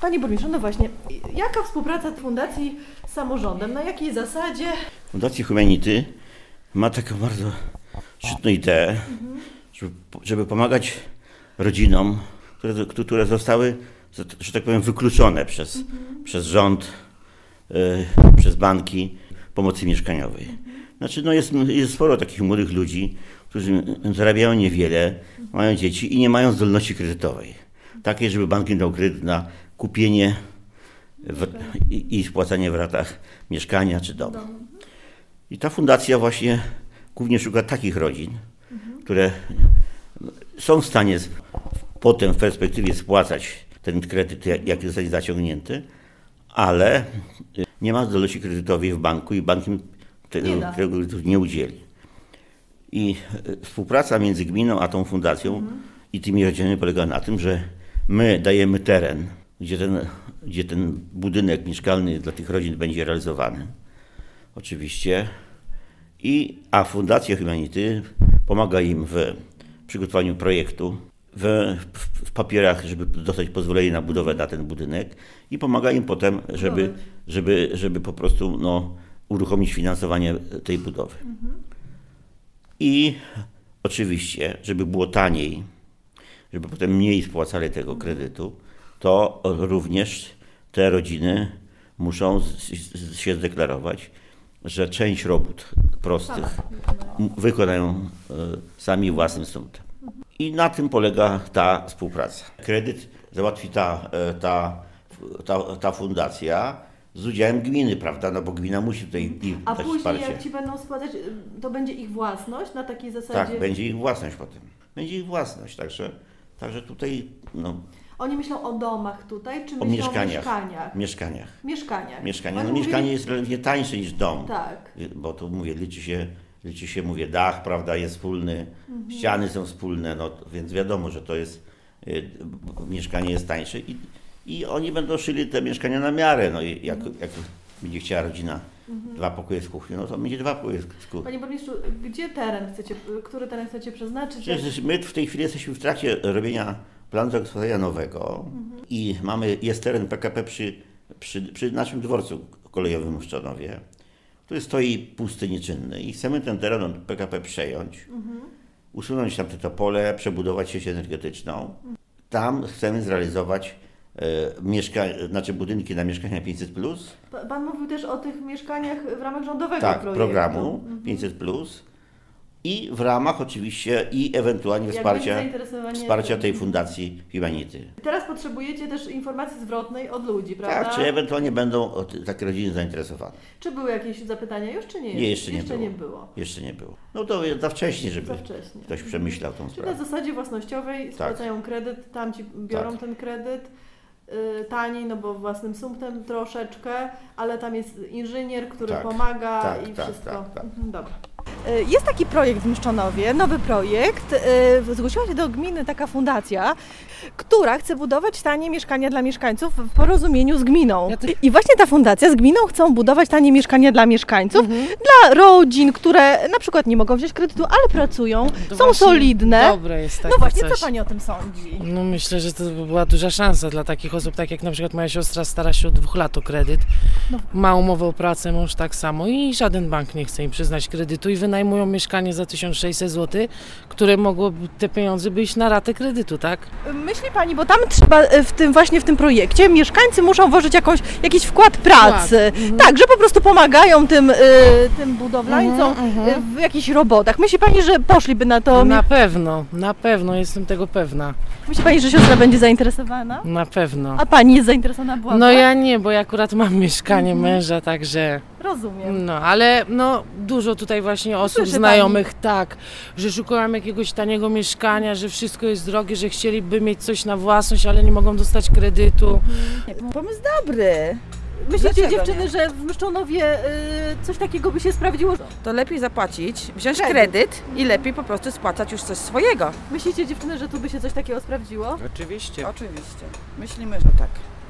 Panie burmistrzu, no właśnie, jaka współpraca fundacji z samorządem? Na jakiej zasadzie? Fundacja Humanity ma taką bardzo szczytną ideę, żeby pomagać rodzinom, które zostały, że tak powiem, wykluczone przez rząd, przez banki pomocy mieszkaniowej. Znaczy, no jest sporo takich młodych ludzi, którzy zarabiają niewiele, mają dzieci i nie mają zdolności kredytowej. Takiej, żeby bank im dał kredyt na kupienie i spłacanie w ratach mieszkania czy domu. I ta fundacja właśnie głównie szuka takich rodzin, które są w stanie potem w perspektywie spłacać ten kredyt, jaki zostanie zaciągnięty, ale nie ma zdolności kredytowej w banku i bank im tego kredytu nie udzieli. I współpraca między gminą a tą fundacją i tymi rodzinami polega na tym, że my dajemy teren, gdzie ten budynek mieszkalny dla tych rodzin będzie realizowany. Oczywiście. A Fundacja Humanity pomaga im w przygotowaniu projektu, w papierach, żeby dostać pozwolenie na budowę na ten budynek i pomaga im potem, żeby po prostu uruchomić finansowanie tej budowy. I oczywiście, żeby było taniej, żeby potem mniej spłacali tego kredytu, to również te rodziny muszą się zdeklarować, że część robót prostych wykonają sami własnym sumptem. I na tym polega ta współpraca. Kredyt załatwi ta fundacja z udziałem gminy, prawda? No bo gmina musi tutaj A dać później wsparcie. jak ci będą spłacać, to będzie ich własność na takiej zasadzie? Tak, będzie ich własność potem. Będzie ich własność, także tutaj Oni myślą o domach tutaj, czy o myślą o mieszkaniach. mieszkaniach? Mieszkania. Oni Mieszkanie jest relewnie tańsze niż dom. Tak. Bo tu mówię, liczy się mówię, dach, prawda, jest wspólny, ściany są wspólne, więc wiadomo, że to jest, mieszkanie jest tańsze i oni będą szyli te mieszkania na miarę, jak będzie chciała rodzina 2 pokoje z kuchnią, to będzie 2 pokoje z kuchnią. Panie burmistrzu, który teren chcecie przeznaczyć? Przecież my w tej chwili jesteśmy w trakcie robienia planu zagospodarowania nowego i jest teren PKP przy naszym dworcu kolejowym w Szczonowie, który stoi pusty, nieczynny i chcemy ten teren od PKP przejąć, usunąć tam te topole, przebudować sieć energetyczną. Tam chcemy zrealizować budynki na mieszkania 500+. Pan mówił też o tych mieszkaniach w ramach rządowego projektu. Programu 500+. I w ramach oczywiście i ewentualnie wsparcia tej Fundacji Humanity. Teraz potrzebujecie też informacji zwrotnej od ludzi, prawda? Tak, czy ewentualnie będą takie rodziny zainteresowane. Czy były jakieś zapytania już, czy nie? Nie, jeszcze nie było. No to za wcześnie, żeby ktoś przemyślał tą sprawę. Czyli na zasadzie własnościowej spłacają kredyt, tam ci biorą ten kredyt. Taniej, bo własnym sumptem troszeczkę, ale tam jest inżynier, który pomaga i wszystko. Dobra. Jest taki projekt w Mszczonowie, nowy projekt. Zgłosiła się do gminy taka fundacja, która chce budować tanie mieszkania dla mieszkańców w porozumieniu z gminą. I właśnie ta fundacja z gminą chcą budować tanie mieszkania dla mieszkańców, dla rodzin, które na przykład nie mogą wziąć kredytu, ale pracują, są solidne. Dobre jest takie No właśnie, coś. co Pani o tym sądzi? No myślę, że to by była duża szansa dla takich osób, tak jak na przykład moja siostra stara się od 2 lat o kredyt, ma umowę o pracę, mąż tak samo i żaden bank nie chce im przyznać kredytu i wynajmują mieszkanie za 1600 zł, które mogłoby te pieniądze iść na ratę kredytu, tak? Myśli Pani, bo tam trzeba w tym projekcie mieszkańcy muszą włożyć jakiś wkład pracy, tak, że po prostu pomagają tym budowlańcom w jakichś robotach. Myśli Pani, że poszliby na to? Na pewno, jestem tego pewna. Myśli Pani, że siostra będzie zainteresowana? Na pewno. A Pani jest zainteresowana? Była? No ja nie, bo ja akurat mam mieszkanie męża, także... Rozumiem. No, ale dużo tutaj właśnie osób znajomych, tak, że szukają jakiegoś taniego mieszkania, że wszystko jest drogie, że chcieliby mieć coś na własność, ale nie mogą dostać kredytu. Pomysł dobry. Myślicie, dziewczyny, że w Mszczonowie coś takiego by się sprawdziło? To lepiej zapłacić, wziąć kredyt i lepiej po prostu spłacać już coś swojego. Myślicie, dziewczyny, że tu by się coś takiego sprawdziło? Oczywiście. Oczywiście. Myślimy, że tak.